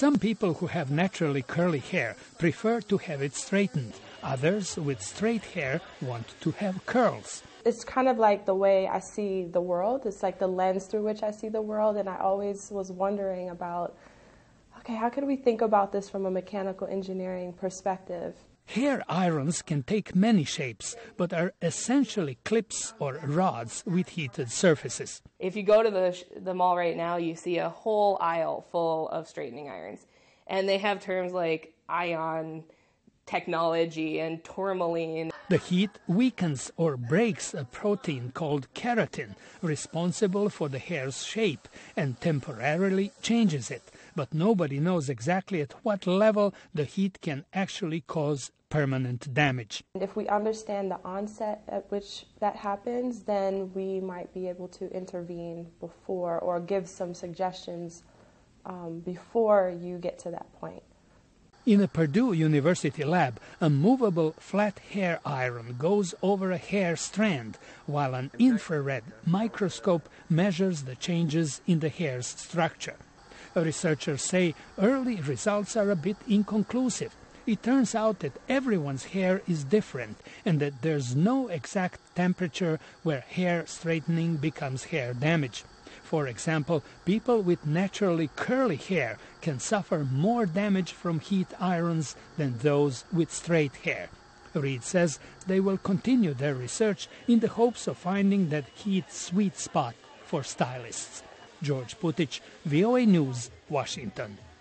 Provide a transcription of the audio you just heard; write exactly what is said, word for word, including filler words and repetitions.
Some people who have naturally curly hair prefer to have it straightened. Others with straight hair want to have curls. It's kind of like the way I see the world. It's like the lens through which I see the world, and I always was wondering about, okay, how could we think about this from a mechanical engineering perspective? Hair irons can take many shapes, but are essentially clips or rods with heated surfaces. If you go to the, sh- the mall right now, you see a whole aisle full of straightening irons. And they have terms like ion technology and tourmaline. The heat weakens or breaks a protein called keratin, responsible for the hair's shape, and temporarily changes it. But nobody knows exactly at what level the heat can actually cause permanent damage. If we understand the onset at which that happens, then we might be able to intervene before or give some suggestions um, before you get to that point. In a Purdue University lab, a movable flat hair iron goes over a hair strand, while an infrared microscope measures the changes in the hair's structure. Researchers say early results are a bit inconclusive. It turns out that everyone's hair is different and that there's no exact temperature where hair straightening becomes hair damage. For example, people with naturally curly hair can suffer more damage from heat irons than those with straight hair. Reed says they will continue their research in the hopes of finding that heat sweet spot for stylists. George Putich, V O A News, Washington.